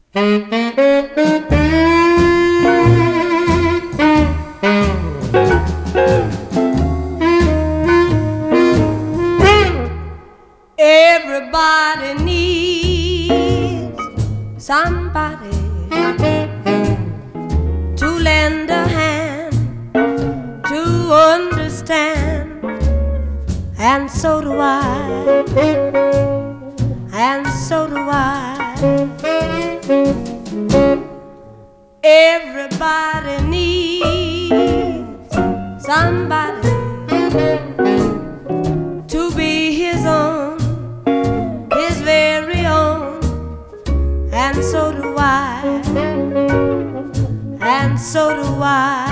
Everybody needs somebody to lend a hand, to understand, and so do I, and so do I. Everybody needs somebody to be his own, his very own, and so do I, and so do I.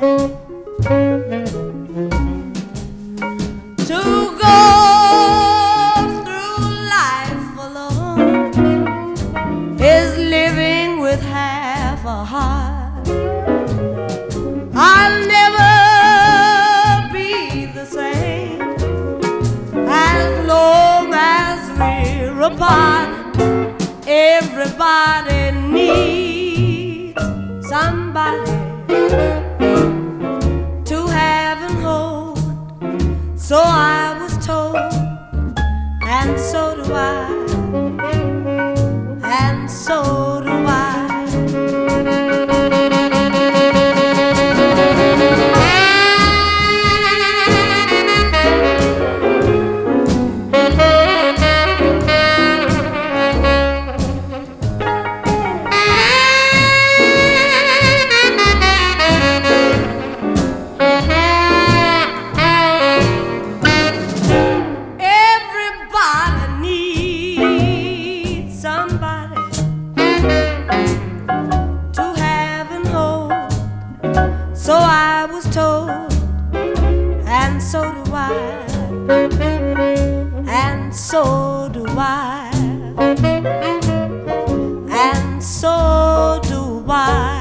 To go through life alone is living with half a heart. I'll never be the same as long as we're apart. Everybody needs somebody to have and hold. So I was told, and so do I, and so do I. So I was told, and so do I, and so do I, and so do I.